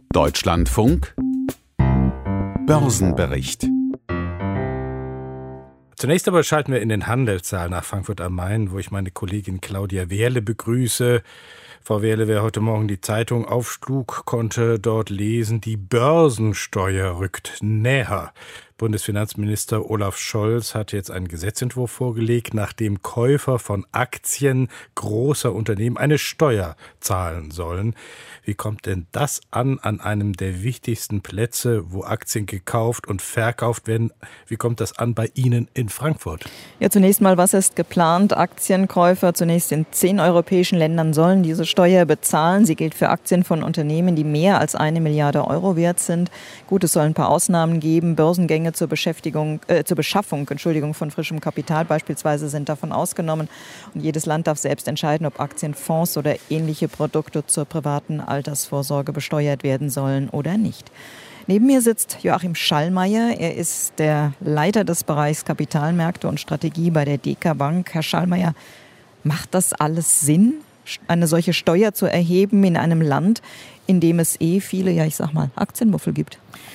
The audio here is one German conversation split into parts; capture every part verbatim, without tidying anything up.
Deutschlandfunk Börsenbericht. Zunächst aber schalten wir in den Handelssaal nach Frankfurt am Main, wo ich meine Kollegin Claudia Wehrle begrüße. Frau Wehrle, wer heute Morgen die Zeitung aufschlug, konnte dort lesen, die Börsensteuer rückt näher. Bundesfinanzminister Olaf Scholz hat jetzt einen Gesetzentwurf vorgelegt, nach dem Käufer von Aktien großer Unternehmen eine Steuer zahlen sollen. Wie kommt denn das an, an einem der wichtigsten Plätze, wo Aktien gekauft und verkauft werden? Wie kommt das an bei Ihnen in Frankfurt? Ja, zunächst mal, was ist geplant? Aktienkäufer zunächst in zehn europäischen Ländern sollen diese Steuer bezahlen. Sie gilt für Aktien von Unternehmen, die mehr als eine Milliarde Euro wert sind. Gut, es soll ein paar Ausnahmen geben. Börsengänge zur Beschäftigung, äh, zur Beschaffung, Entschuldigung, von frischem Kapital beispielsweise sind davon ausgenommen. Und jedes Land darf selbst entscheiden, ob Aktien, Fonds oder ähnliche Produkte zur privaten Altersvorsorge besteuert werden sollen oder nicht. Neben mir sitzt Joachim Schallmeier. Er ist der Leiter des Bereichs Kapitalmärkte und Strategie bei der Deka Bank. Herr Schallmeier, macht das alles Sinn, eine solche Steuer zu erheben in einem Land, in dem es eh viele, ja ich sag mal, Aktienmuffel gibt?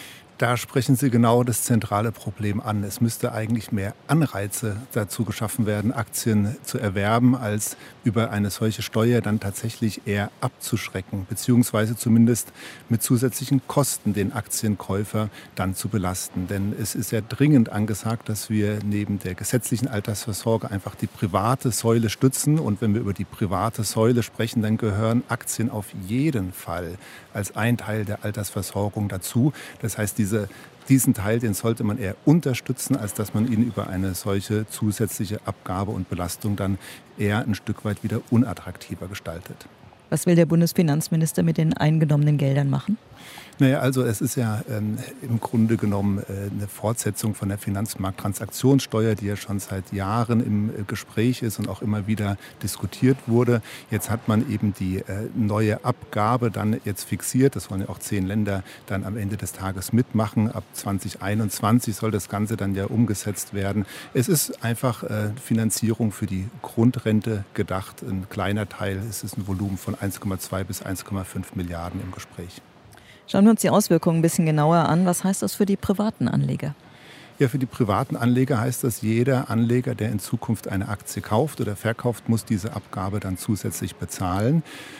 Da sprechen Sie genau das zentrale Problem an. Es müsste eigentlich mehr Anreize dazu geschaffen werden, Aktien zu erwerben, als über eine solche Steuer dann tatsächlich eher abzuschrecken, beziehungsweise zumindest mit zusätzlichen Kosten den Aktienkäufer dann zu belasten. Denn es ist ja dringend angesagt, dass wir neben der gesetzlichen Altersvorsorge einfach die private Säule stützen. Und wenn wir über die private Säule sprechen, dann gehören Aktien auf jeden Fall als ein Teil der Altersversorgung dazu. Das heißt, die Diese, diesen Teil, den sollte man eher unterstützen, als dass man ihn über eine solche zusätzliche Abgabe und Belastung dann eher ein Stück weit wieder unattraktiver gestaltet. Was will der Bundesfinanzminister mit den eingenommenen Geldern machen? Naja, also es ist ja ähm, im Grunde genommen äh, eine Fortsetzung von der Finanzmarkttransaktionssteuer, die ja schon seit Jahren im äh, Gespräch ist und auch immer wieder diskutiert wurde. Jetzt hat man eben die äh, neue Abgabe dann jetzt fixiert. Das wollen ja auch zehn Länder dann am Ende des Tages mitmachen. Ab zwanzig einundzwanzig soll das Ganze dann ja umgesetzt werden. Es ist einfach äh, Finanzierung für die Grundrente gedacht. Ein kleiner Teil, es ist ein Volumen von eins Komma zwei bis eins Komma fünf Milliarden im Gespräch. Schauen wir uns die Auswirkungen ein bisschen genauer an. Was heißt das für die privaten Anleger? Ja, für die privaten Anleger heißt das, jeder Anleger, der in Zukunft eine Aktie kauft oder verkauft, muss diese Abgabe dann zusätzlich bezahlen.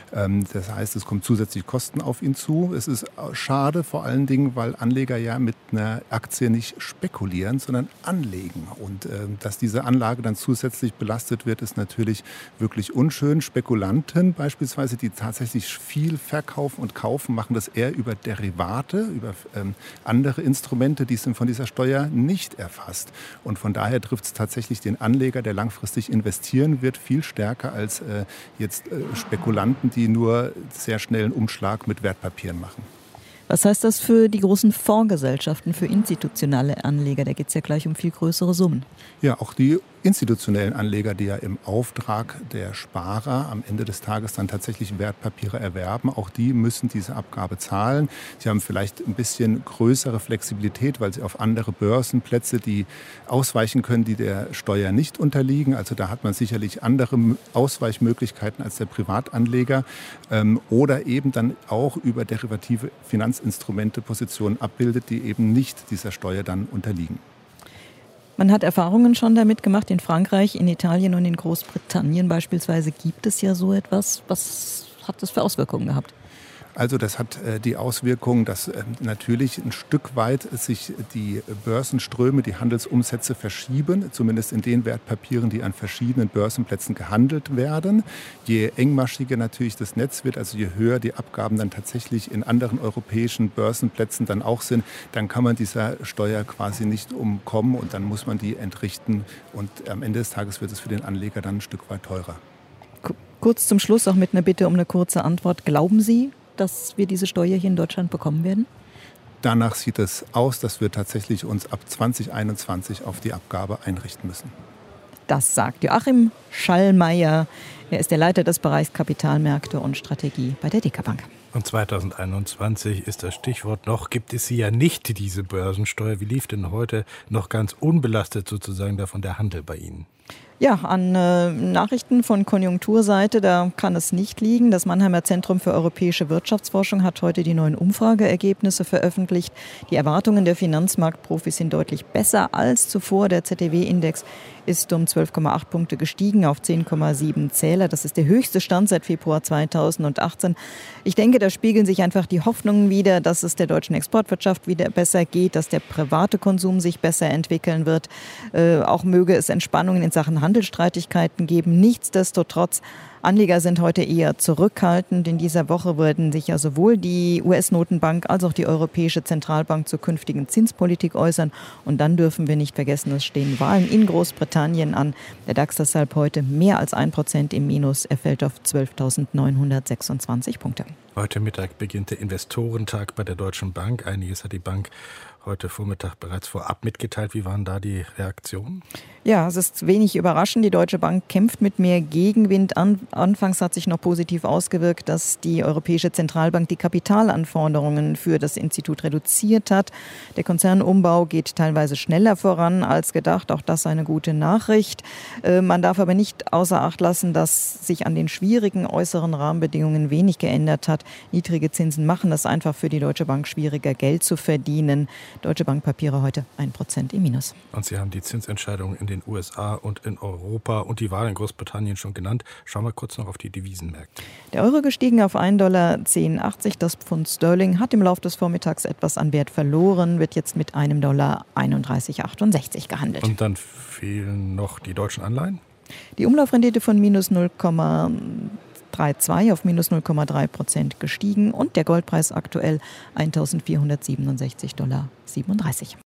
Das heißt, es kommen zusätzlich Kosten auf ihn zu. Es ist schade, vor allen Dingen, weil Anleger ja mit einer Aktie nicht spekulieren, sondern anlegen. Und dass diese Anlage dann zusätzlich belastet wird, ist natürlich wirklich unschön. Spekulanten beispielsweise, die tatsächlich viel verkaufen und kaufen, machen das eher über Derivate, über andere Instrumente, die sind von dieser Steuer nicht erfasst. Und von daher trifft es tatsächlich den Anleger, der langfristig investieren wird, viel stärker als äh, jetzt äh, Spekulanten, die nur sehr schnell einen Umschlag mit Wertpapieren machen. Was heißt das für die großen Fondsgesellschaften, für institutionelle Anleger? Da geht es ja gleich um viel größere Summen. Ja, auch die institutionellen Anleger, die ja im Auftrag der Sparer am Ende des Tages dann tatsächlich Wertpapiere erwerben, auch die müssen diese Abgabe zahlen. Sie haben vielleicht ein bisschen größere Flexibilität, weil sie auf andere Börsenplätze, die ausweichen können, die der Steuer nicht unterliegen. Also da hat man sicherlich andere Ausweichmöglichkeiten als der Privatanleger. Ähm, oder eben dann auch über derivative Finanzinstrumente Positionen abbildet, die eben nicht dieser Steuer dann unterliegen. Man hat Erfahrungen schon damit gemacht. In Frankreich, in Italien und in Großbritannien beispielsweise gibt es ja so etwas. Was hat das für Auswirkungen gehabt? Also das hat äh, die Auswirkung, dass äh, natürlich ein Stück weit sich die Börsenströme, die Handelsumsätze verschieben, zumindest in den Wertpapieren, die an verschiedenen Börsenplätzen gehandelt werden. Je engmaschiger natürlich das Netz wird, also je höher die Abgaben dann tatsächlich in anderen europäischen Börsenplätzen dann auch sind, dann kann man dieser Steuer quasi nicht umkommen und dann muss man die entrichten und am Ende des Tages wird es für den Anleger dann ein Stück weit teurer. Kurz zum Schluss auch mit einer Bitte um eine kurze Antwort. Glauben Sie, dass wir diese Steuer hier in Deutschland bekommen werden? Danach sieht es aus, dass wir tatsächlich uns ab zwanzig einundzwanzig auf die Abgabe einrichten müssen. Das sagt Joachim Schallmeier. Er ist der Leiter des Bereichs Kapitalmärkte und Strategie bei der Deka Bank. Und zwanzig einundzwanzig ist das Stichwort. Noch gibt es sie ja nicht, diese Börsensteuer. Wie lief denn heute noch ganz unbelastet sozusagen davon der Handel bei Ihnen? Ja, an äh, Nachrichten von Konjunkturseite, da kann es nicht liegen. Das Mannheimer Zentrum für europäische Wirtschaftsforschung hat heute die neuen Umfrageergebnisse veröffentlicht. Die Erwartungen der Finanzmarktprofis sind deutlich besser als zuvor. Der Z D W-Index ist um zwölf Komma acht Punkte gestiegen auf zehn Komma sieben Zähler. Das ist der höchste Stand seit Februar zweitausendachtzehn. Ich denke, da spiegeln sich einfach die Hoffnungen wider, dass es der deutschen Exportwirtschaft wieder besser geht, dass der private Konsum sich besser entwickeln wird. Äh, auch möge es Entspannungen in Sachen Handelsstreitigkeiten geben. Nichtsdestotrotz, Anleger sind heute eher zurückhaltend. In dieser Woche werden sich ja sowohl die U S-Notenbank als auch die Europäische Zentralbank zur künftigen Zinspolitik äußern. Und dann dürfen wir nicht vergessen, es stehen Wahlen in Großbritannien an. Der DAX deshalb heute mehr als ein Prozent im Minus. Er fällt auf zwölftausendneunhundertsechsundzwanzig Punkte. Heute Mittag beginnt der Investorentag bei der Deutschen Bank. Einiges hat die Bank heute Vormittag bereits vorab mitgeteilt. Wie waren da die Reaktionen? Ja, es ist wenig überraschend. Die Deutsche Bank kämpft mit mehr Gegenwind an. Anfangs hat sich noch positiv ausgewirkt, dass die Europäische Zentralbank die Kapitalanforderungen für das Institut reduziert hat. Der Konzernumbau geht teilweise schneller voran als gedacht. Auch das eine gute Nachricht. Man darf aber nicht außer Acht lassen, dass sich an den schwierigen äußeren Rahmenbedingungen wenig geändert hat. Niedrige Zinsen machen es einfach für die Deutsche Bank schwieriger, Geld zu verdienen. Deutsche Bank Papiere heute ein Prozent im Minus. Und Sie haben die Zinsentscheidungen in den U S A und in Europa und die Wahl in Großbritannien schon genannt. Schauen wir kurz noch auf die Devisenmärkte. Der Euro gestiegen auf ein Dollar zehn achtzig. Das Pfund Sterling hat im Laufe des Vormittags etwas an Wert verloren, wird jetzt mit einem Dollar einunddreißig achtundsechzig gehandelt. Und dann fehlen noch die deutschen Anleihen? Die Umlaufrendite von minus null Komma drei zwei auf minus null Komma drei Prozent gestiegen und der Goldpreis aktuell eintausendvierhundertsiebenundsechzig Dollar siebenunddreißig.